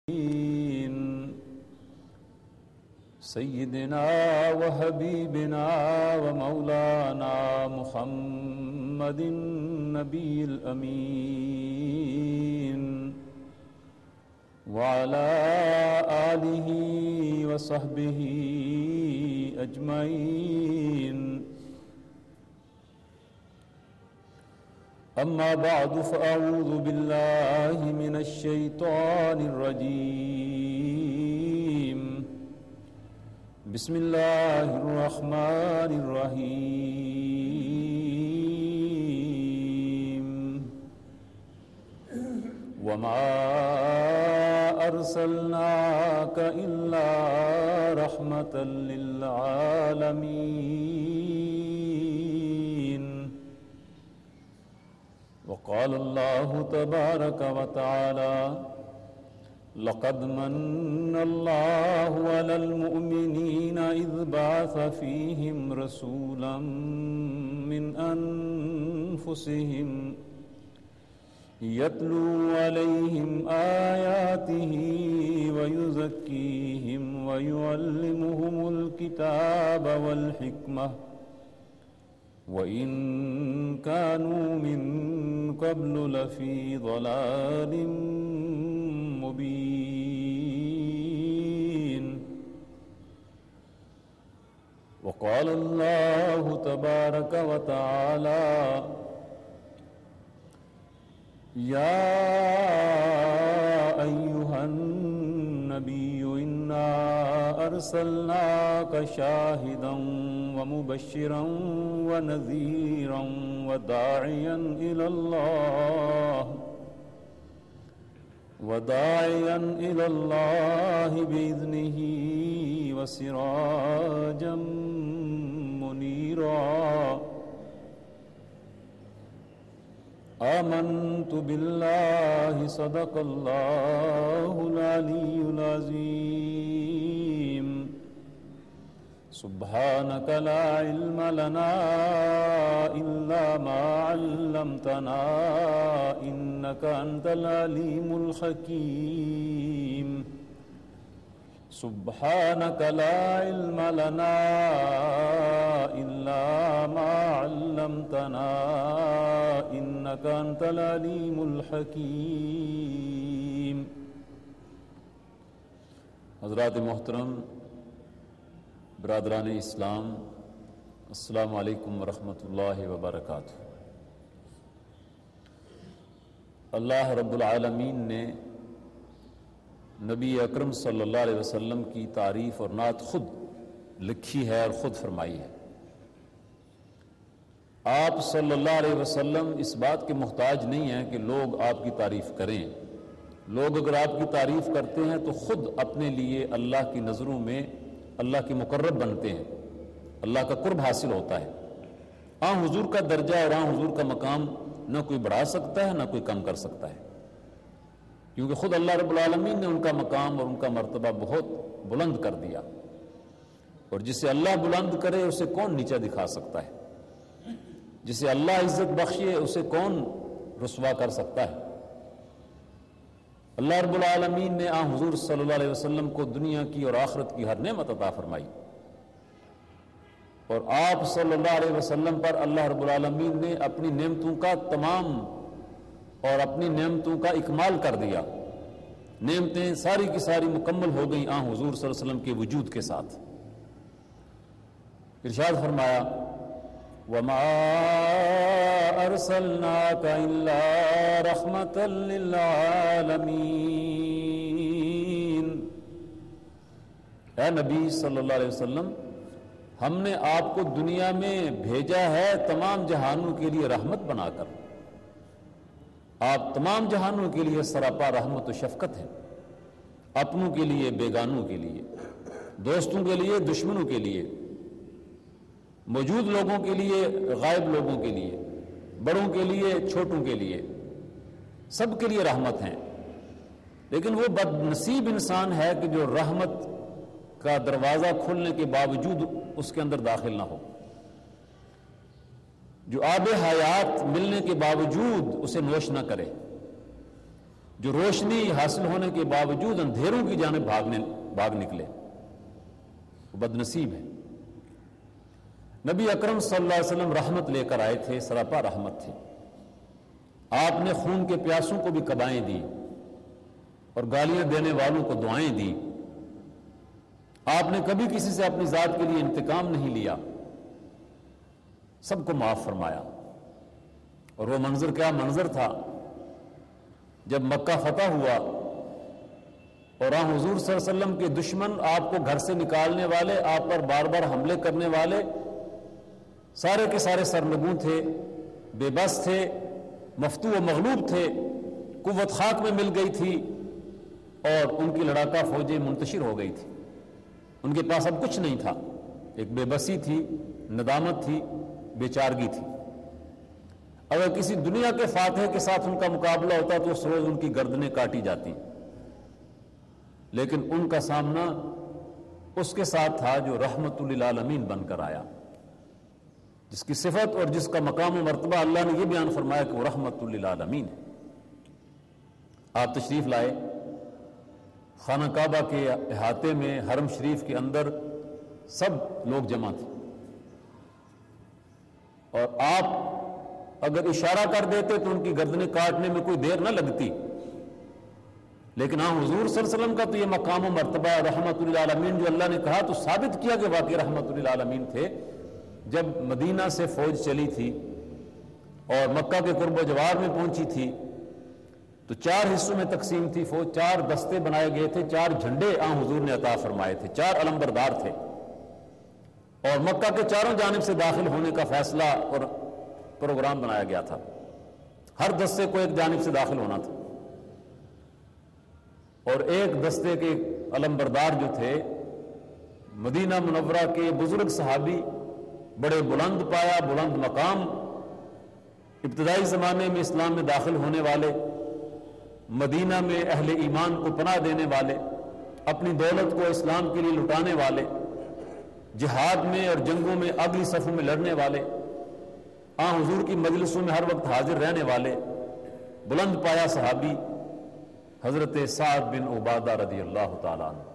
سيدنا وحبيبنا ومولانا محمد النبي الأمين وعلى آله وصحبه أجمعين. أما بعد فأعوذ بالله من الشيطان الرجيم. بسم الله الرحمن الرحيم. وما أرسلناك إلا رحمة للعالمين. وقال الله تبارك وتعالى: لقد من الله على المؤمنين إذ بعث فيهم رسولا من أنفسهم يتلو عليهم آياته ويزكيهم ويعلمهم الكتاب والحكمة وإن كانوا من قبل لفي ضلال مبين. وقال الله تبارك وتعالى: يا أيها النبي إنا أرسلناك شاهدا ومبشرا ونذيرا وداعيا إلى الله بإذنه وسراجا منيرا. آمنت بالله صدق الله العلي العظيم. سبحانك لا علم لنا إلا ما علمتنا إنك أنت العليم الحكيم. سبحانك لا علم لنا إلا ما علمتنا إنك أنت العليم الحكيم. حضرات محترم، برادران اسلام، السلام علیکم ورحمۃ اللہ وبرکاتہ. اللہ رب العالمین نے نبی اکرم صلی اللہ علیہ وسلم کی تعریف اور نعت خود لکھی ہے اور خود فرمائی ہے. آپ صلی اللہ علیہ وسلم اس بات کے محتاج نہیں ہیں کہ لوگ آپ کی تعریف کریں. لوگ اگر آپ کی تعریف کرتے ہیں تو خود اپنے لیے اللہ کی نظروں میں اللہ کے مقرب بنتے ہیں، اللہ کا قرب حاصل ہوتا ہے. حضور کا درجہ اور حضور کا مقام نہ کوئی بڑھا سکتا ہے نہ کوئی کم کر سکتا ہے، کیونکہ خود اللہ رب العالمین نے ان کا مقام اور ان کا مرتبہ بہت بلند کر دیا، اور جسے اللہ بلند کرے اسے کون نیچا دکھا سکتا ہے؟ جسے اللہ عزت بخشے اسے کون رسوا کر سکتا ہے؟ اللہ رب العالمین نے حضور صلی اللہ علیہ وسلم کو دنیا کی اور آخرت کی ہر نعمت عطا فرمائی، اور آپ صلی اللہ علیہ وسلم پر اللہ رب العالمین نے اپنی نعمتوں کا تمام اور اپنی نعمتوں کا اکمال کر دیا. نعمتیں ساری کی ساری مکمل ہو گئیں حضور صلی اللہ علیہ وسلم کے وجود کے ساتھ. ارشاد فرمایا: وَمَا أَرْسَلْنَاكَ إِلَّا رَحْمَةً لِلْعَالَمِينَ. اے نبی صلی اللہ علیہ وسلم، ہم نے آپ کو دنیا میں بھیجا ہے تمام جہانوں کے لیے رحمت بنا کر. آپ تمام جہانوں کے لیے سراپا رحمت و شفقت ہیں، اپنوں کے لیے، بیگانوں کے لیے، دوستوں کے لیے، دشمنوں کے لیے، موجود لوگوں کے لیے، غائب لوگوں کے لیے، بڑوں کے لیے، چھوٹوں کے لیے، سب کے لیے رحمت ہیں. لیکن وہ بد نصیب انسان ہے کہ جو رحمت کا دروازہ کھلنے کے باوجود اس کے اندر داخل نہ ہو، جو آب حیات ملنے کے باوجود اسے نوش نہ کرے، جو روشنی حاصل ہونے کے باوجود اندھیروں کی جانب بھاگ نکلے، وہ بد نصیب ہے۔ نبی اکرم صلی اللہ علیہ وسلم رحمت لے کر آئے تھے، سراپا رحمت تھے۔ آپ نے خون کے پیاسوں کو بھی کبائیں دی اور گالیاں دینے والوں کو دعائیں دی۔ آپ نے کبھی کسی سے اپنی ذات کے لیے انتقام نہیں لیا، سب کو معاف فرمایا۔ اور وہ منظر کیا منظر تھا جب مکہ فتح ہوا اور حضور صلی اللہ علیہ وسلم کے دشمن، آپ کو گھر سے نکالنے والے، آپ پر بار بار حملے کرنے والے، سارے کے سارے سرنگوں تھے، بے بس تھے، مفتو و مغلوب تھے، قوت خاک میں مل گئی تھی اور ان کی لڑاکا فوجیں منتشر ہو گئی تھی۔ ان کے پاس اب کچھ نہیں تھا، ایک بے بسی تھی، ندامت تھی، بے چارگی تھی۔ اگر کسی دنیا کے فاتح کے ساتھ ان کا مقابلہ ہوتا تو اس روز ان کی گردنیں کاٹی جاتی، لیکن ان کا سامنا اس کے ساتھ تھا جو رحمت للعالمین بن کر آیا، جس کی صفت اور جس کا مقام و مرتبہ اللہ نے یہ بیان فرمایا کہ وہ رحمت للعالمین ہے۔ آپ تشریف لائے، خانہ کعبہ کے احاطے میں حرم شریف کے اندر سب لوگ جمع تھے، اور آپ اگر اشارہ کر دیتے تو ان کی گردنیں کاٹنے میں کوئی دیر نہ لگتی، لیکن حضور صلی اللہ علیہ وسلم کا تو یہ مقام و مرتبہ رحمت للعالمین جو اللہ نے کہا تو ثابت کیا کہ واقعی رحمت للعالمین تھے۔ جب مدینہ سے فوج چلی تھی اور مکہ کے قرب و جوار میں پہنچی تھی تو 4 حصوں میں تقسیم تھی فوج، 4 دستے بنائے گئے تھے، 4 جھنڈے حضور نے عطا فرمائے تھے، 4 علمبردار تھے، اور مکہ کے چاروں جانب سے داخل ہونے کا فیصلہ اور پروگرام بنایا گیا تھا۔ ہر دستے کو ایک جانب سے داخل ہونا تھا، اور ایک دستے کے علمبردار جو تھے مدینہ منورہ کے بزرگ صحابی، بڑے بلند پایا، بلند مقام، ابتدائی زمانے میں اسلام میں داخل ہونے والے، مدینہ میں اہل ایمان کو پناہ دینے والے، اپنی دولت کو اسلام کے لیے لٹانے والے، جہاد میں اور جنگوں میں اگلی صفوں میں لڑنے والے، حضور کی مجلسوں میں ہر وقت حاضر رہنے والے بلند پایا صحابی حضرت سعد بن عبادہ رضی اللہ تعالیٰ عنہ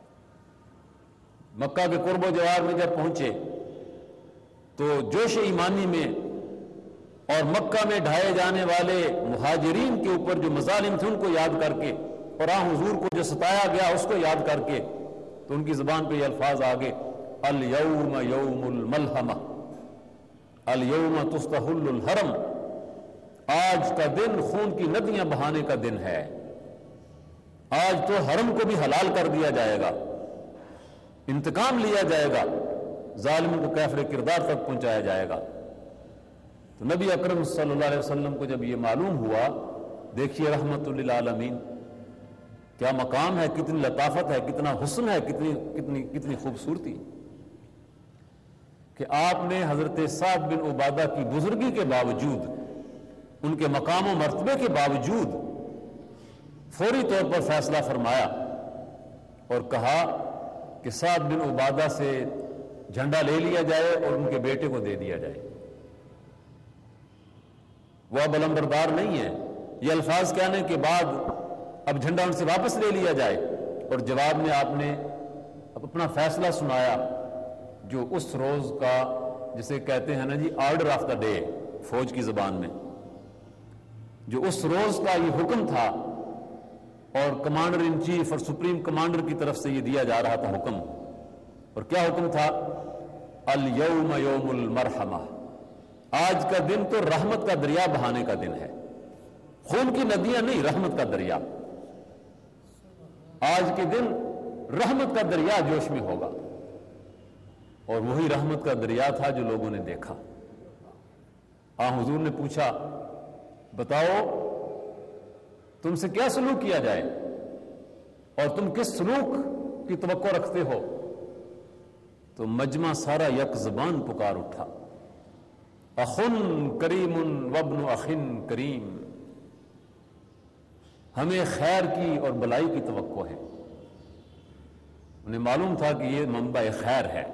مکہ کے قرب و جوار میں جب پہنچے تو جوش ایمانی میں اور مکہ میں ڈھائے جانے والے مہاجرین کے اوپر جو مظالم تھے ان کو یاد کر کے، اور حضور کو جو ستایا گیا اس کو یاد کر کے، تو ان کی زبان پہ یہ الفاظ آگے، الیوم یوم الملحمہ الیوم تستحل الحرم، آج کا دن خون کی ندیاں بہانے کا دن ہے، آج تو حرم کو بھی حلال کر دیا جائے گا، انتقام لیا جائے گا، ظالموں کو کافر کردار تک پہنچایا جائے گا۔ تو نبی اکرم صلی اللہ علیہ وسلم کو جب یہ معلوم ہوا، دیکھیے رحمت للعالمین کیا مقام ہے، کتنی لطافت ہے، کتنا حسن ہے، کتنی خوبصورتی، کہ آپ نے حضرت سعد بن عبادہ کی بزرگی کے باوجود، ان کے مقام و مرتبے کے باوجود فوری طور پر فیصلہ فرمایا اور کہا کہ سعد بن عبادہ سے جھنڈا لے لیا جائے اور ان کے بیٹے کو دے دیا جائے، وہ اب علمبردار نہیں ہے۔ یہ الفاظ کہنے کے بعد اب جھنڈا ان سے واپس لے لیا جائے، اور جواب میں آپ نے اپنا فیصلہ سنایا جو اس روز کا، جسے کہتے ہیں نا جی آرڈر آف دا ڈے فوج کی زبان میں، جو اس روز کا یہ حکم تھا اور کمانڈر ان چیف اور سپریم کمانڈر کی طرف سے یہ دیا جا رہا تھا حکم، اور کیا حکم تھا؟ الیوم یوم المرحمہ، آج کا دن تو رحمت کا دریا بہانے کا دن ہے، خون کی ندیاں نہیں، رحمت کا دریا، آج کے دن رحمت کا دریا جوش میں ہوگا، اور وہی رحمت کا دریا تھا جو لوگوں نے دیکھا۔ حضور نے پوچھا بتاؤ تم سے کیا سلوک کیا جائے اور تم کس سلوک کی توقع رکھتے ہو؟ تو مجمع سارا یک زبان پکار اٹھا، اخن کریم وابن اخن کریم، ہمیں خیر کی اور بلائی کی توقع ہے۔ انہیں معلوم تھا کہ یہ منبع خیر ہے،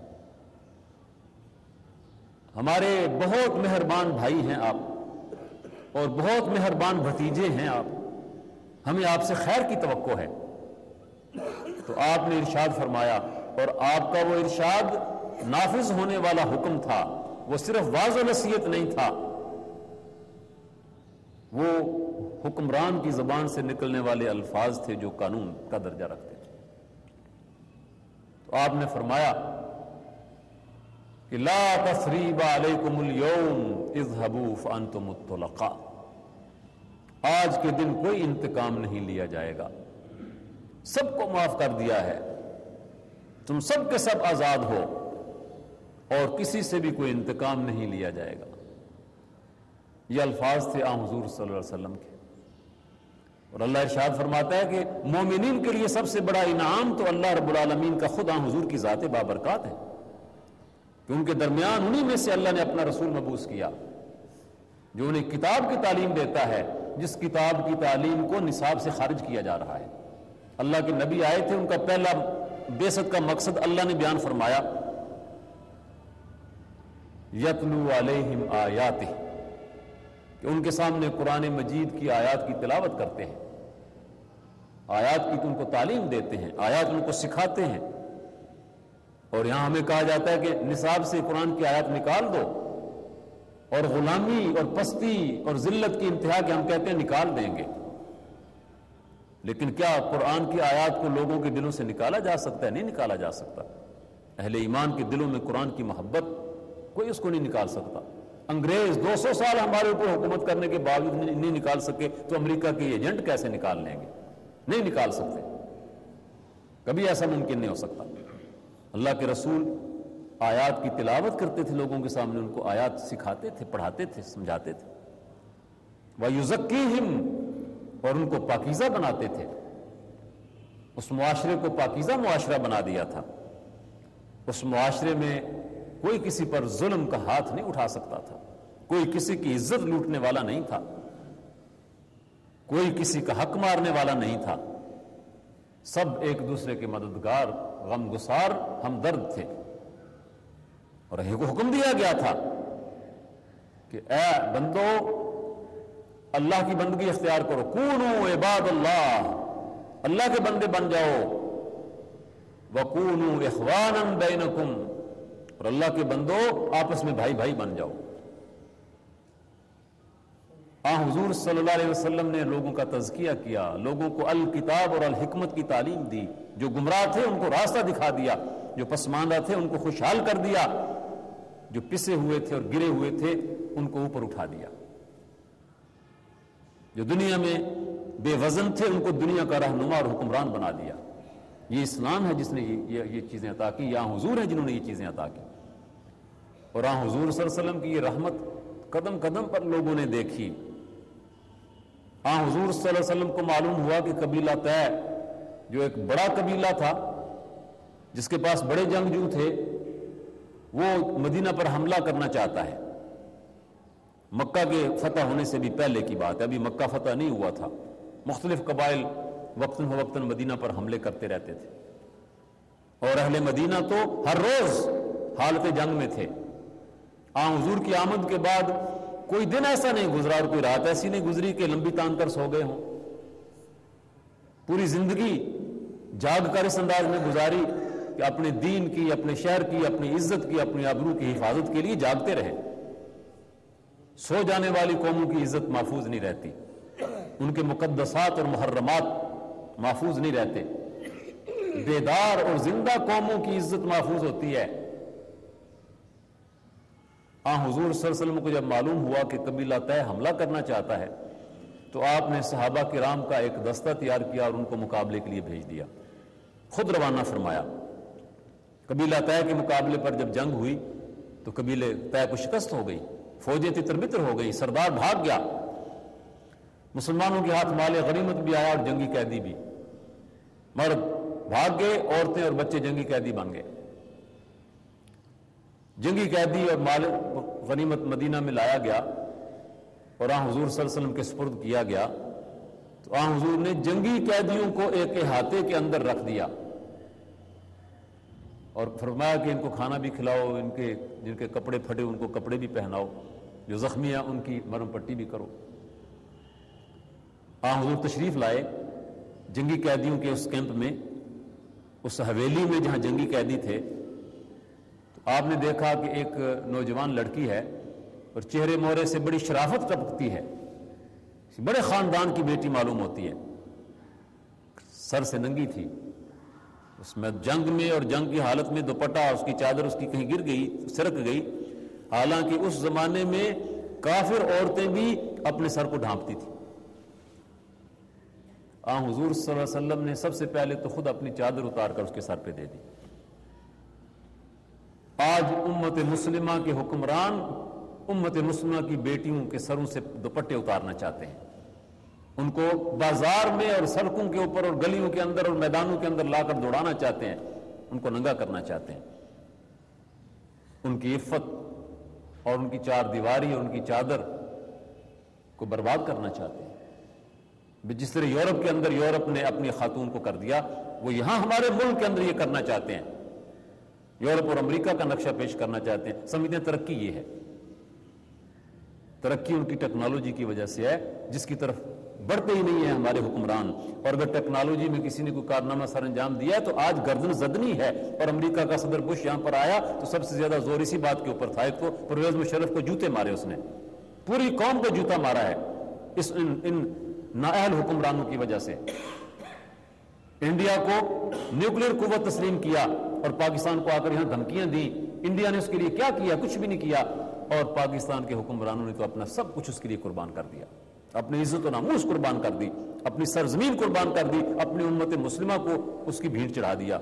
ہمارے بہت مہربان بھائی ہیں آپ، اور بہت مہربان بھتیجے ہیں آپ، ہمیں آپ سے خیر کی توقع ہے۔ تو آپ نے ارشاد فرمایا، اور آپ کا وہ ارشاد نافذ ہونے والا حکم تھا، وہ صرف واعظ و نصیحت نہیں تھا، وہ حکمران کی زبان سے نکلنے والے الفاظ تھے جو قانون کا درجہ رکھتے تھے۔ تو آپ نے فرمایا کہ لا تثریب علیکم اليوم اذهبوا فانتم الطلقاء، آج کے دن کوئی انتقام نہیں لیا جائے گا، سب کو معاف کر دیا ہے، تم سب کے سب آزاد ہو، اور کسی سے بھی کوئی انتقام نہیں لیا جائے گا۔ یہ الفاظ تھے آن حضور صلی اللہ علیہ وسلم کے، اور اللہ ارشاد فرماتا ہے کہ مومنین کے لیے سب سے بڑا انعام تو اللہ رب العالمین کا خود آن حضور کی ذات بابرکات ہے، کہ ان کے درمیان انہی میں سے اللہ نے اپنا رسول مبعوث کیا جو انہیں کتاب کی تعلیم دیتا ہے، جس کتاب کی تعلیم کو نصاب سے خارج کیا جا رہا ہے۔ اللہ کے نبی آئے تھے، ان کا پہلا بعثت کا مقصد اللہ نے بیان فرمایا، یتلو علیہم آیاتہ، کہ ان کے سامنے قرآن مجید کی آیات کی تلاوت کرتے ہیں، آیات کی ان کو تعلیم دیتے ہیں، آیات ان کو سکھاتے ہیں۔ اور یہاں ہمیں کہا جاتا ہے کہ نصاب سے قرآن کی آیات نکال دو، اور غلامی اور پستی اور ذلت کی انتہا کے ہم کہتے ہیں نکال دیں گے، لیکن کیا قرآن کی آیات کو لوگوں کے دلوں سے نکالا جا سکتا ہے؟ نہیں نکالا جا سکتا۔ اہل ایمان کے دلوں میں قرآن کی محبت، کوئی اس کو نہیں نکال سکتا۔ انگریز 200 سال ہمارے اوپر حکومت کرنے کے باوجود نہیں نکال سکے، تو امریکہ کے ایجنٹ کیسے نکال لیں گے؟ نہیں نکال سکتے، کبھی ایسا ممکن نہیں ہو سکتا۔ اللہ کے رسول آیات کی تلاوت کرتے تھے، لوگوں کے سامنے ان کو آیات سکھاتے تھے، پڑھاتے تھے، سمجھاتے تھے۔ وَيُزَكِّيهِمْ، اور ان کو پاکیزہ بناتے تھے، اس معاشرے کو پاکیزہ معاشرہ بنا دیا تھا۔ اس معاشرے میں کوئی کسی پر ظلم کا ہاتھ نہیں اٹھا سکتا تھا، کوئی کسی کی عزت لوٹنے والا نہیں تھا، کوئی کسی کا حق مارنے والا نہیں تھا، سب ایک دوسرے کے مددگار، غم گسار، ہمدرد تھے۔ اور یہ حکم دیا گیا تھا کہ اے بندو، اللہ کی بندگی اختیار کرو، کونوا عباد اللہ، اللہ کے بندے بن جاؤ، وکونوا اخوانا بینکم، اور اللہ کے بندو آپس میں بھائی بھائی بن جاؤ۔ حضور صلی اللہ علیہ وسلم نے لوگوں کا تزکیہ کیا، لوگوں کو الکتاب اور الحکمت کی تعلیم دی، جو گمراہ تھے ان کو راستہ دکھا دیا، جو پسماندہ تھے ان کو خوشحال کر دیا، جو پسے ہوئے تھے اور گرے ہوئے تھے ان کو اوپر اٹھا دیا، جو دنیا میں بے وزن تھے ان کو دنیا کا رہنما اور حکمران بنا دیا۔ یہ اسلام ہے جس نے یہ چیزیں عطا کی، یا حضور ہیں جنہوں نے یہ چیزیں عطا کی۔ اور حضور صلی اللہ علیہ وسلم کی یہ رحمت قدم قدم پر لوگوں نے دیکھی۔ حضور صلی اللہ علیہ وسلم کو معلوم ہوا کہ قبیلہ طے، جو ایک بڑا قبیلہ تھا جس کے پاس بڑے جنگجو تھے، وہ مدینہ پر حملہ کرنا چاہتا ہے۔ مکہ کے فتح ہونے سے بھی پہلے کی بات ہے، ابھی مکہ فتح نہیں ہوا تھا۔ مختلف قبائل وقتاً فوقتاً مدینہ پر حملے کرتے رہتے تھے، اور اہل مدینہ تو ہر روز حالت جنگ میں تھے۔ حضور کی آمد کے بعد کوئی دن ایسا نہیں گزرا اور کوئی رات ایسی نہیں گزری کہ لمبی تان کر سو گئے ہوں۔ پوری زندگی جاگ کر اس انداز میں گزاری کہ اپنے دین کی، اپنے شہر کی، اپنی عزت کی، اپنی آبرو کی حفاظت کے لیے جاگتے رہے۔ سو جانے والی قوموں کی عزت محفوظ نہیں رہتی، ان کے مقدسات اور محرمات محفوظ نہیں رہتے۔ بیدار اور زندہ قوموں کی عزت محفوظ ہوتی ہے۔ حضور صلی اللہ علیہ وسلم کو جب معلوم ہوا کہ قبیلہ طے حملہ کرنا چاہتا ہے، تو آپ نے صحابہ کرام کا ایک دستہ تیار کیا اور ان کو مقابلے کے لیے بھیج دیا، خود روانہ فرمایا۔ قبیلہ طے کے مقابلے پر جب جنگ ہوئی تو قبیلے طے کو شکست ہو گئی، فوجیں تتر بتر ہو گئی، سردار بھاگ گیا، مسلمانوں کے ہاتھ مال غنیمت بھی آیا اور جنگی قیدی بھی، مرد بھاگ گئے، عورتیں اور بچے جنگی قیدی بن گئے۔ جنگی قیدی اور مال غنیمت مدینہ میں لایا گیا اور حضور صلی اللہ علیہ وسلم کے سپرد کیا گیا، تو حضور نے جنگی قیدیوں کو ایک احاطے کے اندر رکھ دیا اور فرمایا کہ ان کو کھانا بھی کھلاؤ، جن کے کپڑے پھٹے ان کو کپڑے بھی پہناؤ، جو زخمی ہیں ان کی مرہم پٹی بھی کرو۔ حضور تشریف لائے جنگی قیدیوں کے اس کیمپ میں، اس حویلی میں جہاں جنگی قیدی تھے، تو آپ نے دیکھا کہ ایک نوجوان لڑکی ہے اور چہرے مہرے سے بڑی شرافت ٹپکتی ہے، بڑے خاندان کی بیٹی معلوم ہوتی ہے، سر سے ننگی تھی، اس میں جنگ میں اور جنگ کی حالت میں دوپٹہ اس کی چادر اس کی کہیں گر گئی، سرک گئی، حالانکہ اس زمانے میں کافر عورتیں بھی اپنے سر کو ڈھانپتی تھی۔ حضور صلی اللہ علیہ وسلم نے سب سے پہلے تو خود اپنی چادر اتار کر اس کے سر پہ دے دی۔ آج امت مسلمہ کے حکمران امت مسلمہ کی بیٹیوں کے سروں سے دوپٹے اتارنا چاہتے ہیں، ان کو بازار میں اور سڑکوں کے اوپر اور گلیوں کے اندر اور میدانوں کے اندر لا کر دوڑانا چاہتے ہیں، ان کو ننگا کرنا چاہتے ہیں، ان کی عفت اور ان کی چار دیواری اور ان کی چادر کو برباد کرنا چاہتے ہیں۔ جس طرح یورپ کے اندر یورپ نے اپنی خاتون کو کر دیا، وہ یہاں ہمارے ملک کے اندر یہ کرنا چاہتے ہیں، یورپ اور امریکہ کا نقشہ پیش کرنا چاہتے ہیں۔ سمجھتے ہیں ترقی یہ ہے، ترقی ان کی ٹیکنالوجی کی وجہ سے ہے، جس کی طرف بڑھتے ہی نہیں ہیں ہمارے حکمران۔ اور اگر ٹیکنالوجی میں کسی نے کوئی کارنامہ سر انجام دیا ہے تو آج گردن زدنی ہے۔ اور امریکہ کا صدر بش یہاں پر آیا تو سب سے زیادہ زور اسی بات کے اوپر تھا، ایک تو پرویز مشرف کو جوتے مارے، اس نے پوری قوم کو جوتا مارا ہے ان نااہل حکمرانوں کی وجہ سے۔ انڈیا کو نیوکلیر قوت تسلیم کیا اور پاکستان کو آ کر یہاں دھمکیاں دیں، انڈیا نے اس کے لیے کیا کیا؟ کچھ بھی نہیں کیا، اور پاکستان کے حکمرانوں نے تو اپنا سب کچھ اس کے لیے قربان کر دیا، اپنی عزت و ناموس قربان کر دی، اپنی سرزمین قربان کر دی، اپنی امت مسلمہ کو اس کی بھیڑ چڑھا دیا۔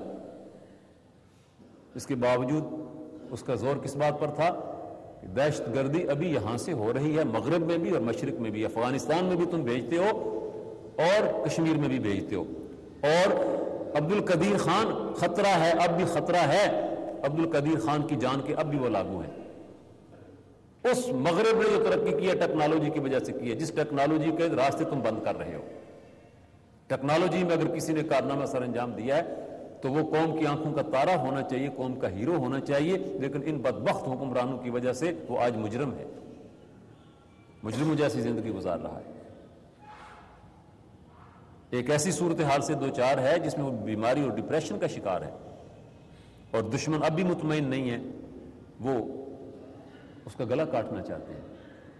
اس کے باوجود اس کا زور کس بات پر تھا کہ دہشت گردی ابھی یہاں سے ہو رہی ہے، مغرب میں بھی اور مشرق میں بھی، افغانستان میں بھی تم بھیجتے ہو اور کشمیر میں بھی بھیجتے ہو، اور عبد القدیر خان خطرہ ہے، اب بھی خطرہ ہے، عبد القدیر خان کی جان کے اب بھی وہ لاگو ہیں۔ اس مغرب نے جو ترقی کی ہے ٹیکنالوجی کی وجہ سے کی ہے، جس ٹیکنالوجی کے راستے تم بند کر رہے ہو۔ ٹیکنالوجی میں اگر کسی نے کارنامہ سر انجام دیا ہے تو وہ قوم کی آنکھوں کا تارا ہونا چاہیے، قوم کا ہیرو ہونا چاہیے، لیکن ان بدبخت حکمرانوں کی وجہ سے وہ آج مجرم ہے، مجرموں جیسی زندگی گزار رہا ہے۔ ایک ایسی صورتحال سے دو چار ہے جس میں وہ بیماری اور ڈپریشن کا شکار ہے، اور دشمن اب بھی مطمئن نہیں ہے، وہ اس کا گلا کاٹنا چاہتے ہیں۔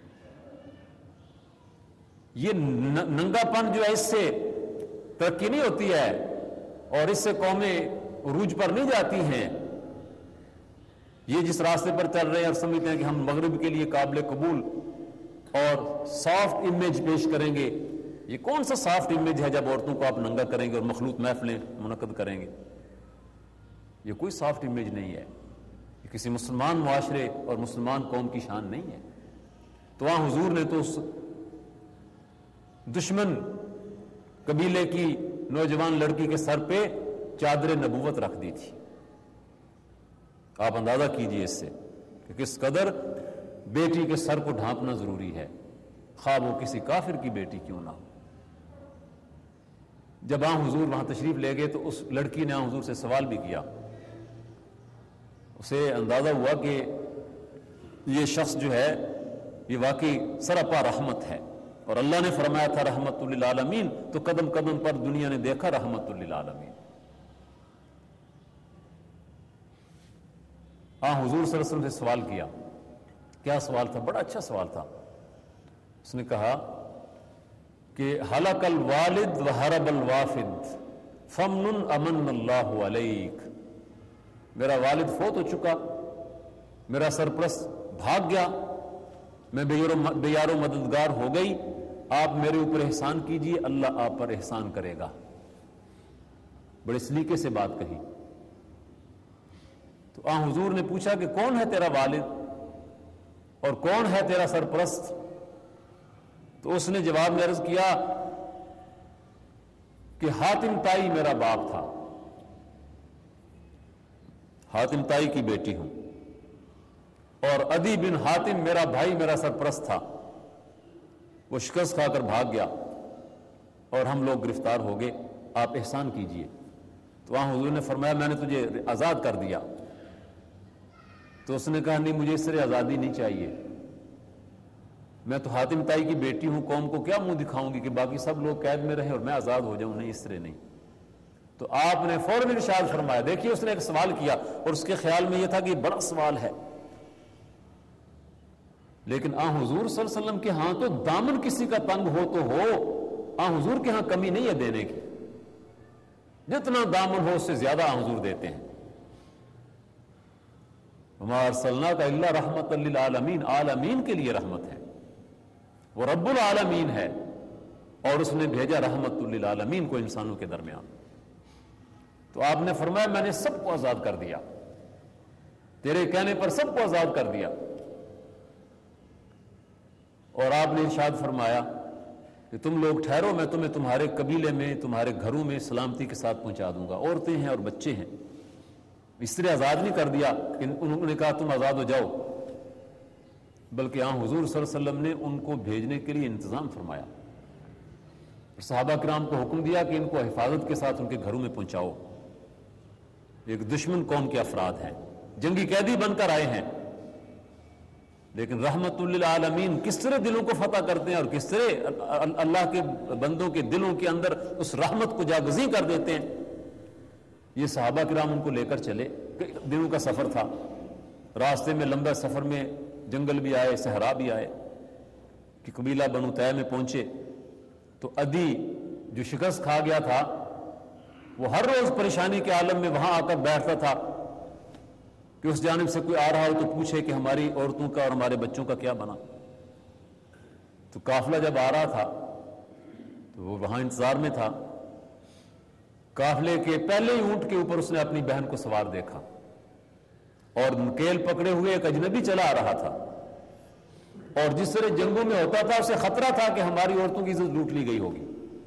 یہ ننگا پن جو ہے، اس سے ترقی نہیں ہوتی ہے اور اس سے قومیں عروج پر نہیں جاتی ہیں۔ یہ جس راستے پر چل رہے ہیں اور سمجھتے ہیں کہ ہم مغرب کے لیے قابل قبول اور سافٹ امیج پیش کریں گے، یہ کون سا سافٹ امیج ہے جب عورتوں کو آپ ننگا کریں گے اور مخلوط محفلیں منعقد کریں گے؟ یہ کوئی سافٹ امیج نہیں ہے، یہ کسی مسلمان معاشرے اور مسلمان قوم کی شان نہیں ہے۔ تو وہاں حضور نے تو اس دشمن قبیلے کی نوجوان لڑکی کے سر پہ چادر نبوت رکھ دی تھی۔ آپ اندازہ کیجئے اس سے کہ کس قدر بیٹی کے سر کو ڈھانپنا ضروری ہے، خواہ وہ کسی کافر کی بیٹی کیوں نہ ہو۔ جب حضور وہاں تشریف لے گئے تو اس لڑکی نے حضور سے سوال بھی کیا، اسے اندازہ ہوا کہ یہ شخص جو ہے یہ واقعی سراپا رحمت ہے، اور اللہ نے فرمایا تھا رحمت للعالمین، تو قدم قدم پر دنیا نے دیکھا رحمت للعالمین۔ حضور صلی اللہ علیہ وسلم سے سوال کیا، کیا سوال تھا؟ بڑا اچھا سوال تھا۔ اس نے کہا کہ ہلک الوالد وہرب الوافد فمن امن اللہ علیک، میرا والد فوت ہو چکا، میرا سرپرست بھاگ گیا، میں بے یار و مددگار ہو گئی، آپ میرے اوپر احسان کیجئے، اللہ آپ پر احسان کرے گا۔ بڑے سلیقے سے بات کہی۔ تو حضور نے پوچھا کہ کون ہے تیرا والد اور کون ہے تیرا سرپرست؟ تو اس نے جواب میں عرض کیا کہ حاتم تائی میرا باپ تھا، حاتم تائی کی بیٹی ہوں، اور عدی بن حاتم میرا بھائی، میرا سرپرست تھا، وہ شکست کھا کر بھاگ گیا اور ہم لوگ گرفتار ہو گئے، آپ احسان کیجئے۔ تو وہاں حضور نے فرمایا میں نے تجھے آزاد کر دیا۔ تو اس نے کہا نہیں، مجھے اس سے آزادی نہیں چاہیے، میں تو حاتم تائی کی بیٹی ہوں، قوم کو کیا منہ دکھاؤں گی کہ باقی سب لوگ قید میں رہیں اور میں آزاد ہو جاؤں؟ نہیں، اس طرح نہیں۔ تو آپ نے فوراً ارشاد فرمایا۔ دیکھیے اس نے ایک سوال کیا اور اس کے خیال میں یہ تھا کہ یہ بڑا سوال ہے، لیکن حضور صلی اللہ علیہ وسلم کے ہاں تو دامن کسی کا تنگ ہو تو ہو، حضور کے ہاں کمی نہیں ہے دینے کی، جتنا دامن ہو اس سے زیادہ حضور دیتے ہیں۔ وما ارسلناک الا رحمۃ للعالمین، عالمین کے لیے رحمت ہے، وہ رب العالمین ہے، اور اس نے بھیجا رحمت للعالمین کو انسانوں کے درمیان۔ تو آپ نے فرمایا میں نے سب کو آزاد کر دیا، تیرے کہنے پر سب کو آزاد کر دیا۔ اور آپ نے ارشاد فرمایا کہ تم لوگ ٹھہرو، میں تمہیں تمہارے قبیلے میں، تمہارے گھروں میں سلامتی کے ساتھ پہنچا دوں گا۔ عورتیں ہیں اور بچے ہیں، اس طرح آزاد نہیں کر دیا کہ انہوں نے کہا تم آزاد ہو جاؤ، بلکہ حضور صلی اللہ علیہ وسلم نے ان کو بھیجنے کے لیے انتظام فرمایا، صحابہ کرام کو حکم دیا کہ ان کو حفاظت کے ساتھ ان کے گھروں میں پہنچاؤ۔ ایک دشمن قوم کے افراد ہیں، جنگی قیدی بن کر آئے ہیں، لیکن رحمت للعالمین کس طرح دلوں کو فتح کرتے ہیں اور کس طرح اللہ کے بندوں کے دلوں کے اندر اس رحمت کو جاگزیں کر دیتے ہیں۔ یہ صحابہ کرام ان کو لے کر چلے، دنوں کا سفر تھا، راستے میں لمبے سفر میں جنگل بھی آئے، صحرا بھی آئے، کہ قبیلہ بنو طے میں پہنچے تو عدی جو شکست کھا گیا تھا وہ ہر روز پریشانی کے عالم میں وہاں آ کر بیٹھتا تھا کہ اس جانب سے کوئی آ رہا ہو تو پوچھے کہ ہماری عورتوں کا اور ہمارے بچوں کا کیا بنا۔ تو قافلہ جب آ رہا تھا تو وہ وہاں انتظار میں تھا، قافلے کے پہلے ہی اونٹ کے اوپر اس نے اپنی بہن کو سوار دیکھا، اور نکیل پکڑے ہوئے ایک اجنبی چلا آ رہا تھا، اور جس طرح جنگوں میں ہوتا تھا اسے خطرہ تھا کہ ہماری عورتوں کی عزت لوٹ لی گئی ہوگی۔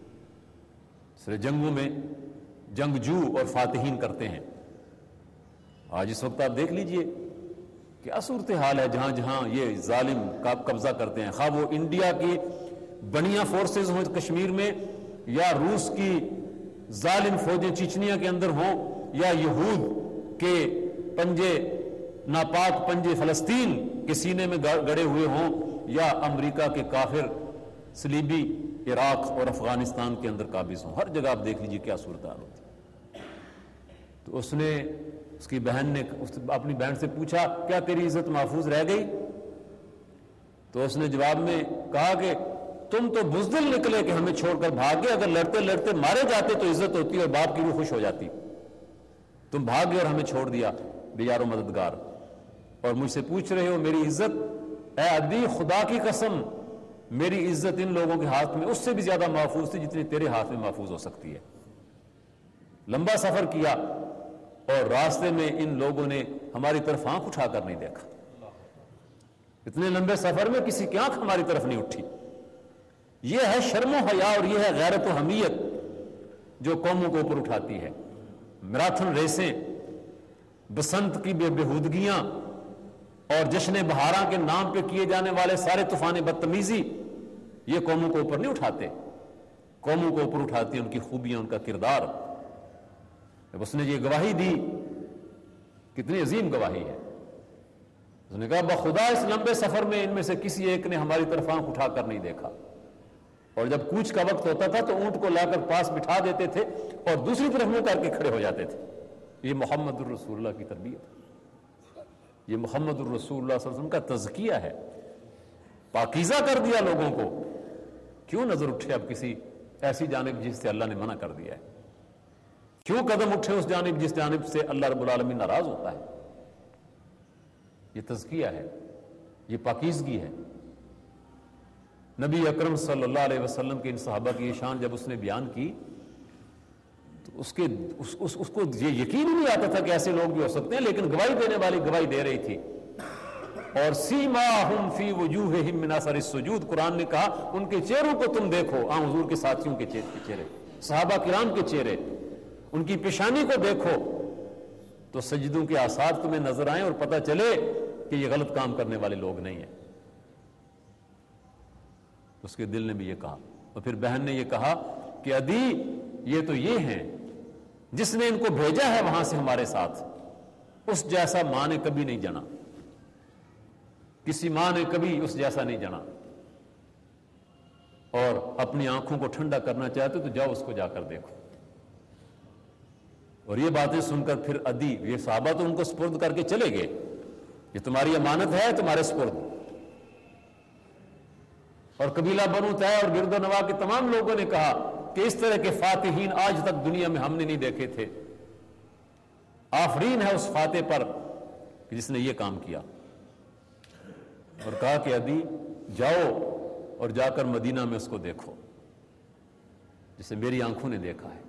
اس طرح جنگوں میں جنگجو اور فاتحین کرتے ہیں۔ آج اس وقت آپ دیکھ لیجئے کیا صورتحال ہے جہاں جہاں یہ ظالم قبضہ کرتے ہیں، خواہ وہ انڈیا کی بنیا فورسز ہوں کشمیر میں، یا روس کی ظالم فوجیں چچنیا کے اندر ہوں، یا یہود کے پنجے، ناپاک پنجے فلسطین کے سینے میں گڑے ہوئے ہوں، یا امریکہ کے کافر صلیبی عراق اور افغانستان کے اندر قابض ہوں۔ ہر جگہ آپ دیکھ لیجئے کیا صورتحال ہوتی ہے۔ تو اس کی بہن نے اپنی بہن سے پوچھا کیا تیری عزت محفوظ رہ گئی؟ تو اس نے جواب میں کہا کہ تم تو بزدل نکلے کہ ہمیں چھوڑ کر بھاگ گئے، اگر لڑتے لڑتے مارے جاتے تو عزت ہوتی اور باپ کی روح خوش ہو جاتی، تم بھاگ گئے اور ہمیں چھوڑ دیا بے یار و مددگار، اور مجھ سے پوچھ رہے ہو میری عزت۔ اے عدی خدا کی قسم میری عزت ان لوگوں کے ہاتھ میں اس سے بھی زیادہ محفوظ تھی جتنی تیرے ہاتھ میں محفوظ ہو سکتی ہے۔ لمبا سفر کیا اور راستے میں ان لوگوں نے ہماری طرف آنکھ اٹھا کر نہیں دیکھا، اتنے لمبے سفر میں کسی کی آنکھ ہماری طرف نہیں اٹھی۔ یہ ہے شرم و حیا اور یہ ہے غیرت و حمیت جو قوموں کو اوپر اٹھاتی ہے۔ میراتھن ریسیں، بسنت کی بےہودگیاں اور جشن بہاراں کے نام پہ کیے جانے والے سارے طوفان بدتمیزی، یہ قوموں کو اوپر نہیں اٹھاتے، قوموں کو اوپر اٹھاتی ہیں ان کی خوبیاں، ان کا کردار۔ جب اس نے یہ گواہی دی، کتنی عظیم گواہی ہے، اس نے کہا بخدا اس لمبے سفر میں ان میں سے کسی ایک نے ہماری طرف آنکھ اٹھا کر نہیں دیکھا، اور جب کوچ کا وقت ہوتا تھا تو اونٹ کو لا کر پاس بٹھا دیتے تھے اور دوسری طرف منہ کر کے کھڑے ہو جاتے تھے۔ یہ محمد الرسول اللہ کی تربیت، یہ محمد الرسول اللہ صلی اللہ علیہ وسلم کا تزکیہ ہے، پاکیزہ کر دیا لوگوں کو۔ کیوں نظر اٹھے اب کسی ایسی جانب جس سے اللہ نے منع کر دیا ہے؟ کیوں قدم اٹھے اس جانب جس جانب سے اللہ رب العالمین ناراض ہوتا ہے؟ یہ تزکیہ ہے، یہ پاکیزگی ہے۔ نبی اکرم صلی اللہ علیہ وسلم کے ان صحابہ کی یہ شان جب اس نے بیان کی تو اس کو یہ یقین ہی نہیں آتا تھا کہ ایسے لوگ بھی ہو سکتے ہیں، لیکن گواہی دینے والی گواہی دے رہی تھی۔ اور سیماہم فی وجوہہم من اثر السجود، قرآن نے کہا ان کے چہروں کو تم دیکھو، حضور کے ساتھیوں کے چہرے، صحابہ کرام کے چہرے، ان کی پیشانی کو دیکھو تو سجدوں کے آثار تمہیں نظر آئیں اور پتہ چلے کہ یہ غلط کام کرنے والے لوگ نہیں ہیں۔ اس کے دل نے بھی یہ کہا، اور پھر بہن نے یہ کہا کہ عدی یہ تو یہ ہیں جس نے ان کو بھیجا ہے وہاں سے ہمارے ساتھ، اس جیسا ماں نے کبھی نہیں جنا، کسی ماں نے کبھی اس جیسا نہیں جنا۔ اور اپنی آنکھوں کو ٹھنڈا کرنا چاہتے ہو تو جاؤ اس کو جا کر دیکھو. اور یہ باتیں سن کر پھر عدی، یہ صحابہ تو ان کو سپرد کر کے چلے گئے، یہ تمہاری امانت ہے تمہارے سپرد. اور قبیلہ بنو طے اور گرد و نواح کے تمام لوگوں نے کہا کہ اس طرح کے فاتحین آج تک دنیا میں ہم نے نہیں دیکھے تھے، آفرین ہے اس فاتح پر جس نے یہ کام کیا. اور کہا کہ عدی جاؤ اور جا کر مدینہ میں اس کو دیکھو جسے میری آنکھوں نے دیکھا ہے.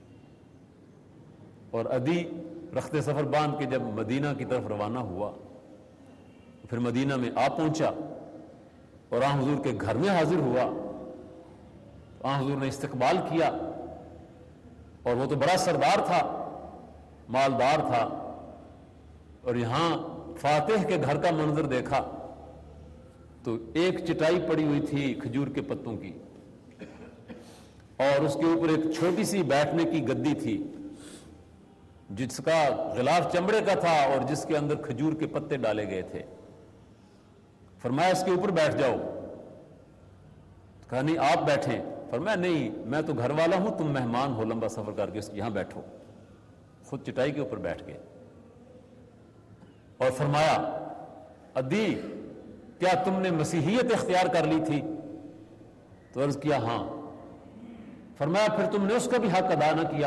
اور عدی رخت سفر باندھ کے جب مدینہ کی طرف روانہ ہوا، پھر مدینہ میں آ پہنچا اور آن حضور کے گھر میں حاضر ہوا. آن حضور نے استقبال کیا، اور وہ تو بڑا سردار تھا، مالدار تھا، اور یہاں فاتح کے گھر کا منظر دیکھا تو ایک چٹائی پڑی ہوئی تھی کھجور کے پتوں کی، اور اس کے اوپر ایک چھوٹی سی بیٹھنے کی گدی تھی جس کا غلاف چمڑے کا تھا اور جس کے اندر کھجور کے پتے ڈالے گئے تھے. فرمایا اس کے اوپر بیٹھ جاؤ. کہا نہیں آپ بیٹھیں. فرمایا نہیں، میں تو گھر والا ہوں، تم مہمان ہو لمبا سفر کر کے، یہاں بیٹھو. خود چٹائی کے اوپر بیٹھ گئے اور فرمایا عدی کیا تم نے مسیحیت اختیار کر لی تھی؟ تو عرض کیا ہاں. فرمایا پھر تم نے اس کا بھی حق ادا نہ کیا.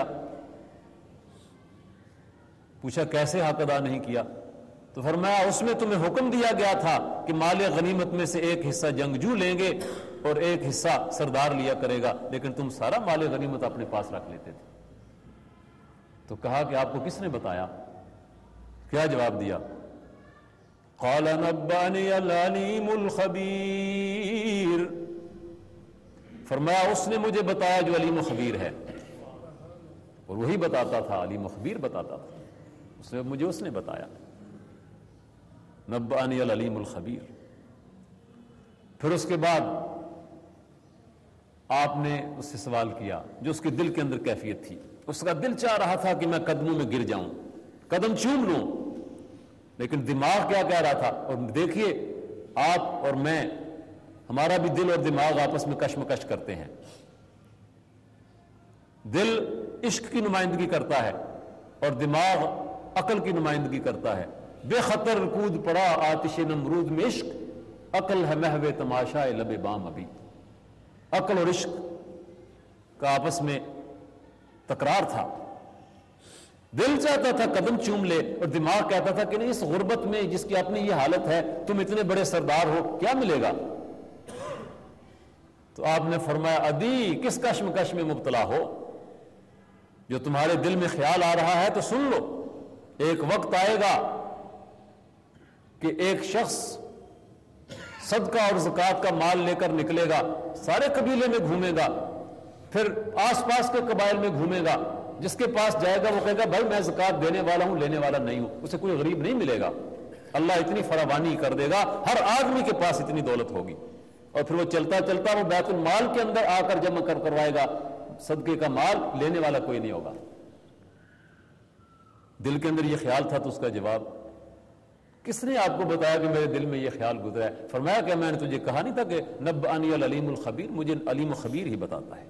پوچھا کیسے حق ادا نہیں کیا؟ تو فرمایا اس میں تمہیں حکم دیا گیا تھا کہ مال غنیمت میں سے ایک حصہ جنگجو لیں گے اور ایک حصہ سردار لیا کرے گا، لیکن تم سارا مال غنیمت اپنے پاس رکھ لیتے تھے. تو کہا کہ آپ کو کس نے بتایا؟ کیا جواب دیا؟ قال نبأني العليم الخبير. فرمایا اس نے مجھے بتایا جو علیم و خبیر ہے. اور وہی بتاتا تھا، علیم و خبیر بتاتا تھا، اس نے بتایا. نبأني العلیم الخبیر. پھر اس کے بعد آپ نے اس سے سوال کیا جو اس کے دل کے اندر کیفیت تھی. اس کا دل چاہ رہا تھا کہ میں قدموں میں گر جاؤں، قدم چوم لوں، لیکن دماغ کیا کہہ رہا تھا. اور دیکھیے آپ اور میں، ہمارا بھی دل اور دماغ آپس میں کشمکش کرتے ہیں. دل عشق کی نمائندگی کرتا ہے اور دماغ عقل کی نمائندگی کرتا ہے. بے خطر کود پڑا آتش نمرود میں عشق، عقل ہے محو تماشا لب بام ابھی. عقل اور عشق کا آپس میں تکرار تھا. دل چاہتا تھا قدم چوم لے اور دماغ کہتا تھا کہ نہیں، اس غربت میں جس کی اپنی یہ حالت ہے، تم اتنے بڑے سردار ہو، کیا ملے گا؟ تو آپ نے فرمایا عدی کس کشمکش میں مبتلا ہو؟ جو تمہارے دل میں خیال آ رہا ہے تو سن لو. ایک وقت آئے گا کہ ایک شخص صدقہ اور زکوٰۃ کا مال لے کر نکلے گا، سارے قبیلے میں گھومے گا، پھر آس پاس کے قبائل میں گھومے گا. جس کے پاس جائے گا وہ کہے گا بھائی میں زکوٰۃ دینے والا ہوں، لینے والا نہیں ہوں. اسے کوئی غریب نہیں ملے گا. اللہ اتنی فراوانی کر دے گا، ہر آدمی کے پاس اتنی دولت ہوگی. اور پھر وہ چلتا چلتا وہ بیت المال کے اندر آ کر جمع کروائے گا صدقے کا مال، لینے والا کوئی نہیں ہوگا. دل کے اندر یہ خیال تھا. تو اس کا جواب کس نے آپ کو بتایا کہ میرے دل میں یہ خیال گزرا ہے؟ فرمایا کہ میں نے تجھے کہا نہیں تھا کہ نبأنی العلیم الخبیر، مجھے علیم خبیر ہی بتاتا ہے.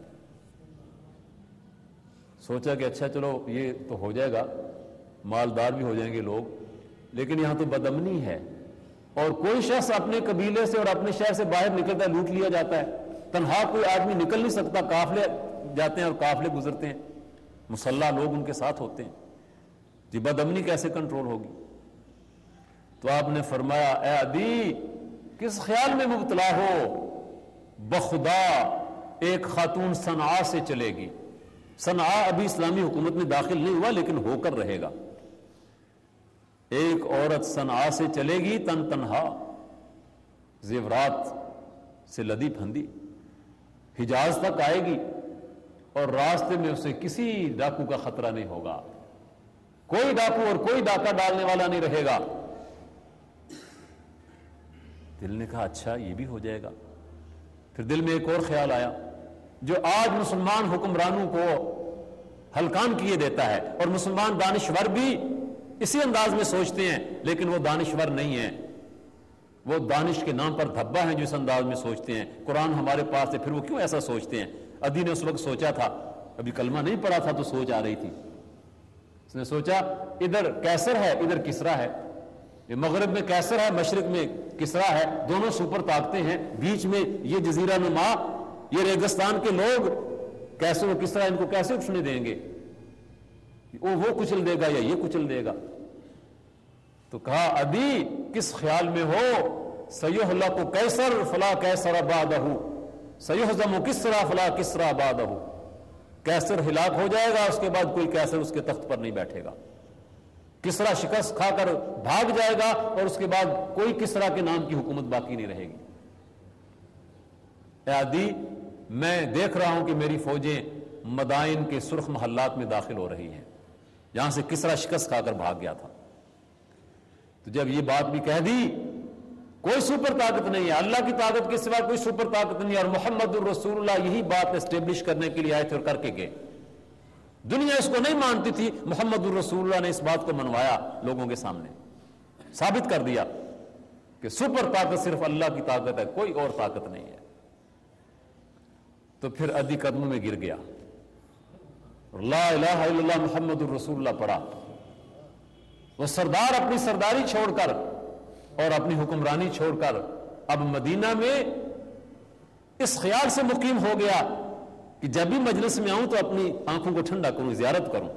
سوچا کہ اچھا چلو یہ تو ہو جائے گا، مالدار بھی ہو جائیں گے لوگ، لیکن یہاں تو بدامنی ہے. اور کوئی شخص اپنے قبیلے سے اور اپنے شہر سے باہر نکلتا ہے لوٹ لیا جاتا ہے. تنہا کوئی آدمی نکل نہیں سکتا، قافلے جاتے ہیں اور قافلے گزرتے ہیں، مسلح لوگ ان کے ساتھ ہوتے ہیں. جی بدامنی کیسے کنٹرول ہوگی؟ تو آپ نے فرمایا اے عدی کس خیال میں مبتلا ہو؟ بخدا ایک خاتون صنعاء سے چلے گی. صنعاء ابھی اسلامی حکومت میں داخل نہیں ہوا لیکن ہو کر رہے گا. ایک عورت صنعاء سے چلے گی تن تنہا، زیورات سے لدی پھندی، حجاز تک آئے گی اور راستے میں اسے کسی ڈاکو کا خطرہ نہیں ہوگا. کوئی ڈاکو اور کوئی ڈاکہ ڈالنے والا نہیں رہے گا. دل نے کہا اچھا یہ بھی ہو جائے گا. پھر دل میں ایک اور خیال آیا جو آج مسلمان حکمرانوں کو ہلکان کیے دیتا ہے، اور مسلمان دانشور بھی اسی انداز میں سوچتے ہیں، لیکن وہ دانشور نہیں ہیں، وہ دانش کے نام پر دھبا ہیں جو اس انداز میں سوچتے ہیں قرآن ہمارے پاس ہے پھر وہ کیوں ایسا سوچتے ہیں. عدی نے اس وقت سوچا تھا، ابھی کلمہ نہیں پڑھا تھا تو سوچ آ رہی تھی. اس نے سوچا ادھر کیسر ہے ادھر کسرا ہے، یہ مغرب میں کیسر ہے مشرق میں کسرا ہے، دونوں سپر طاقتیں ہیں، بیچ میں یہ جزیرہ نما، یہ ریگستان کے لوگ کیسر و کسرا ان کو کیسے اٹھنے دیں گے؟ وہ کچل دے گا یا یہ کچل دے گا؟ تو کہا عدی کس خیال میں ہو؟ سیہلق کیسر فلا کیسر بعدہ، سیہزم کسرا فلا کسرا بعدہ. کیسر ہلاک ہو جائے گا، اس کے بعد کوئی کیسر اس کے تخت پر نہیں بیٹھے گا. کسرا شکست کھا کر بھاگ جائے گا اور اس کے بعد کوئی کسرا کے نام کی حکومت باقی نہیں رہے گی. اے عدی میں دیکھ رہا ہوں کہ میری فوجیں مدائن کے سرخ محلات میں داخل ہو رہی ہیں جہاں سے کسرا شکست کھا کر بھاگ گیا تھا. تو جب یہ بات بھی کہہ دی، کوئی سپر طاقت نہیں ہے، اللہ کی طاقت کے سوا کوئی سپر طاقت نہیں ہے، اور محمد الرسول اللہ یہی بات اسٹیبلش کرنے کے لیے آئے تھے اور کر کے گئے. دنیا اس کو نہیں مانتی تھی، محمد الرسول اللہ نے اس بات کو منوایا لوگوں کے سامنے، ثابت کر دیا کہ سپر طاقت صرف اللہ کی طاقت ہے، کوئی اور طاقت نہیں ہے. تو پھر عدی قدموں میں گر گیا، لا الہ الا اللہ محمد الرسول اللہ پڑھا. وہ سردار اپنی سرداری چھوڑ کر اور اپنی حکمرانی چھوڑ کر اب مدینہ میں اس خیال سے مقیم ہو گیا کہ جب بھی مجلس میں آؤں تو اپنی آنکھوں کو ٹھنڈا کروں، زیارت کروں.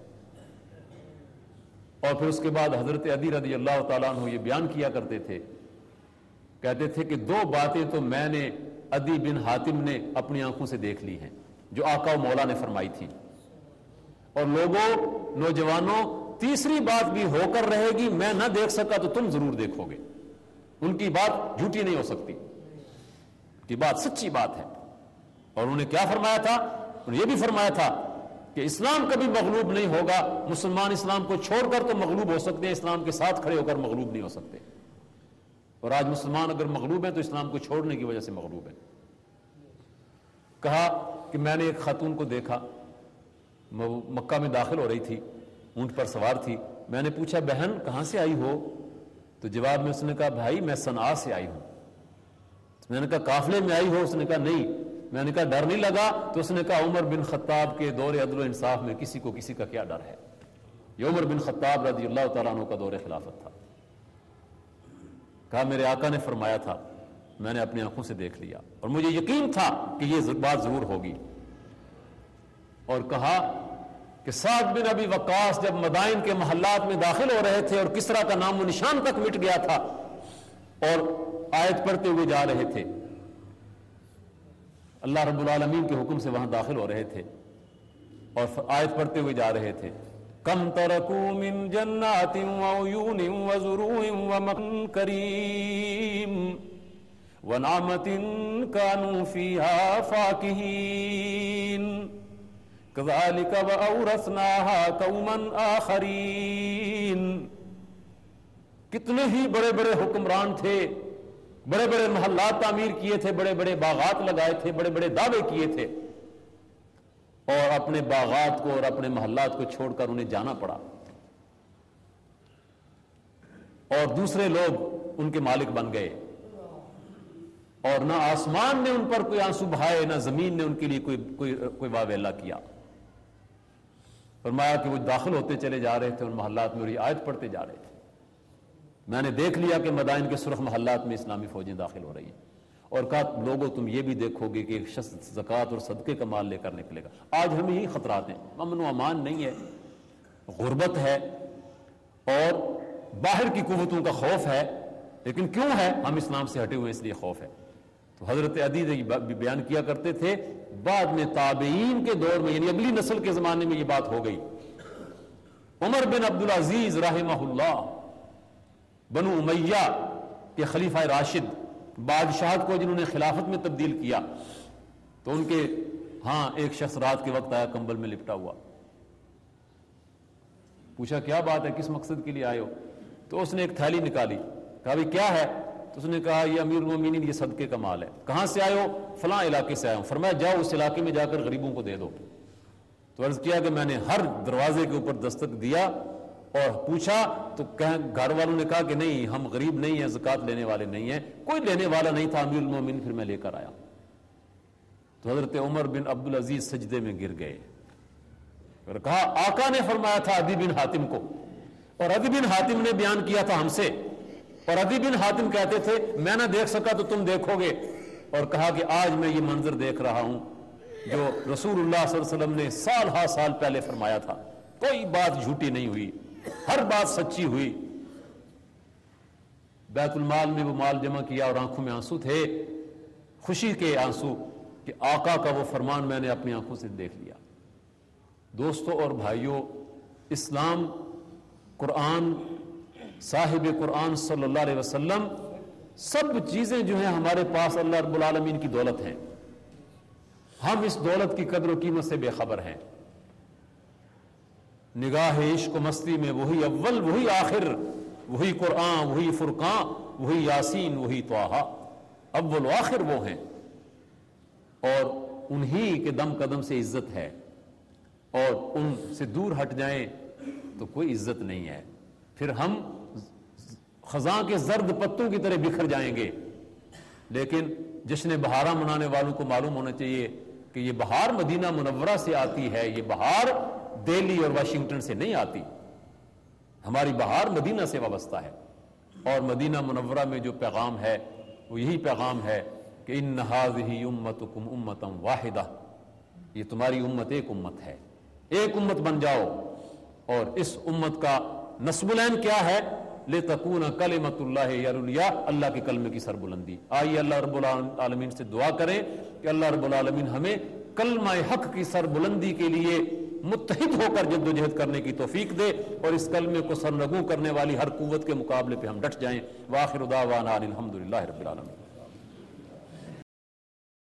اور پھر اس کے بعد حضرت عدی رضی اللہ تعالیٰ عنہ یہ بیان کیا کرتے تھے، کہتے تھے کہ دو باتیں تو میں نے عدی بن حاتم نے اپنی آنکھوں سے دیکھ لی ہیں جو آقا و مولا نے فرمائی تھی، اور لوگوں نوجوانوں تیسری بات بھی ہو کر رہے گی، میں نہ دیکھ سکا تو تم ضرور دیکھو گے. ان کی بات جھوٹی نہیں ہو سکتی، ان کی بات سچی بات ہے. اور انہوں نے کیا فرمایا تھا؟ انہوں نے یہ بھی فرمایا تھا کہ اسلام کبھی مغلوب نہیں ہوگا، مسلمان اسلام کو چھوڑ کر تو مغلوب ہو سکتے ہیں، اسلام کے ساتھ کھڑے ہو کر مغلوب نہیں ہو سکتے. اور آج مسلمان اگر مغلوب ہیں تو اسلام کو چھوڑنے کی وجہ سے مغلوب ہیں. کہا کہ میں نے ایک خاتون کو دیکھا، مکہ میں داخل ہو رہی تھی، اونٹ پر سوار تھی. میں نے پوچھا بہن کہاں سے آئی ہو؟ تو جواب میں اس نے کہا بھائی میں صنعاء سے آئی ہوں. میں نے کہا قافلے میں آئی ہو؟ اس نے کہا نہیں. میں نے کہا ڈر نہیں لگا؟ تو اس نے کہا عمر بن خطاب کے دور عدل و انصاف میں کسی کو کسی کا کیا ڈر ہے. یہ عمر بن خطاب رضی اللہ تعالیٰ عنہ کا دور خلافت تھا. کہا میرے آقا نے فرمایا تھا، میں نے اپنی آنکھوں سے دیکھ لیا اور مجھے یقین تھا کہ یہ بات ضرور ہوگی. اور کہا کہ سعد بن ابی وقاص جب مدائن کے محلات میں داخل ہو رہے تھے اور کسرا کا نام و نشان تک مٹ گیا تھا اور آیت پڑھتے ہوئے جا رہے تھے، اللہ رب العالمین کے حکم سے وہاں داخل ہو رہے تھے اور آیت پڑھتے ہوئے جا رہے تھے، کم ترکوا من جنات وعیون وزروع ومقام کریم ونعمت كانوا فيها فاكهین كذلك وأورثناها قوما آخرین. کتنے ہی بڑے بڑے حکمران تھے، بڑے بڑے محلات تعمیر کیے تھے، بڑے بڑے باغات لگائے تھے، بڑے بڑے دعوے کیے تھے، اور اپنے باغات کو اور اپنے محلات کو چھوڑ کر انہیں جانا پڑا، اور دوسرے لوگ ان کے مالک بن گئے. اور نہ آسمان نے ان پر کوئی آنسو بہائے، نہ زمین نے ان کے لیے کوئی واویلا کیا. فرمایا کہ وہ داخل ہوتے چلے جا رہے تھے ان محلات میں اور یہ آیت پڑھتے جا رہے تھے. میں نے دیکھ لیا کہ مدائن کے سرخ محلات میں اسلامی فوجیں داخل ہو رہی ہیں، اور کہا لوگوں تم یہ بھی دیکھو گے کہ ایک شخص زکوٰۃ اور صدقے کا مال لے کر نکلے گا. آج ہمیں یہی خطرات ہیں، امن و امان نہیں ہے، غربت ہے اور باہر کی قوتوں کا خوف ہے. لیکن کیوں ہے؟ ہم اسلام سے ہٹے ہوئے اس لیے خوف ہے. تو حضرت عدی بھی بیان کیا کرتے تھے، بعد میں تابعین کے دور میں یعنی اگلی نسل کے زمانے میں یہ بات ہو گئی. عمر بن عبدالعزیز رحمہ اللہ بنو امیہ کے خلیفہ راشد بادشاہت کو جنہوں نے خلافت میں تبدیل کیا، تو ان کے ہاں ایک شخص رات کے وقت آیا کمبل میں لپٹا ہوا. پوچھا کیا بات ہے، کس مقصد کے لیے آئے ہو؟ تو اس نے ایک تھیلی نکالی. کہا بھی کیا ہے؟ تو اس نے کہا یہ امیر المومنین یہ صدقے کا مال ہے. کہاں سے آئے ہو؟ فلاں علاقے سے آیا ہوں. فرمایا جاؤ اس علاقے میں جا کر غریبوں کو دے دو. تو عرض کیا کہ میں نے ہر دروازے کے اوپر دستک دیا اور پوچھا تو گھر والوں نے کہا کہ نہیں، ہم غریب نہیں ہیں، زکوٰۃ لینے والے نہیں ہیں، کوئی لینے والا نہیں تھا امیر المومنین، پھر میں لے کر آیا۔ تو حضرت عمر بن عبدالعزیز سجدے میں گر گئے اور کہا آقا نے فرمایا تھا عدی بن حاتم کو، اور عدی بن حاتم نے بیان کیا تھا ہم سے، اور عدی بن حاتم کہتے تھے میں نہ دیکھ سکا تو تم دیکھو گے، اور کہا کہ آج میں یہ منظر دیکھ رہا ہوں جو رسول اللہ صلی اللہ علیہ وسلم نے سال ہا سال پہلے فرمایا تھا، کوئی بات جھوٹی نہیں ہوئی، ہر بات سچی ہوئی۔ بیت المال میں وہ مال جمع کیا اور آنکھوں میں آنسو تھے، خوشی کے آنسو کہ آقا کا وہ فرمان میں نے اپنی آنکھوں سے دیکھ لیا۔ دوستو اور بھائیوں، اسلام، قرآن، صاحب قرآن صلی اللہ علیہ وسلم، سب چیزیں جو ہیں ہمارے پاس اللہ رب العالمین کی دولت ہیں، ہم اس دولت کی قدر و قیمت سے بے خبر ہیں۔ نگاہ عشق و مستی میں وہی اول، وہی آخر، وہی قرآن، وہی فرقان، وہی یاسین، وہی طٰہٰ، اول و آخر وہ ہیں، اور انہی کے دم قدم سے عزت ہے، اور ان سے دور ہٹ جائیں تو کوئی عزت نہیں ہے، پھر ہم خزاں کے زرد پتوں کی طرح بکھر جائیں گے۔ لیکن جشن بہارہ منانے والوں کو معلوم ہونا چاہیے کہ یہ بہار مدینہ منورہ سے آتی ہے، یہ بہار دہلی اور واشنگٹن سے نہیں آتی، ہماری بہار مدینہ سے وابستہ ہے، اور مدینہ منورہ میں جو پیغام ہے وہ یہی پیغام ہے کہ ان ھذہ امتکم امۃ واحدہ، یہ تمہاری امت ایک امت ہے، ایک امت بن جاؤ، اور اس امت کا نصب العین کیا ہے؟ لِتَكُونَ کلمۃ اللہ ہی العلیٰ، اللہ کے کلمے کی سربلندی۔ آئیے اللہ رب العالمین سے دعا کریں کہ اللہ رب العالمین ہمیں کلمہ حق کی سربلندی کے لیے متحد ہو کر جد و جہد کرنے کی توفیق دے، اور اس کلمے کو سرنگوں کرنے والی ہر قوت کے مقابلے پہ ہم ڈٹ جائیں۔ وآخر دعوانا ان الحمد للہ رب العالمین۔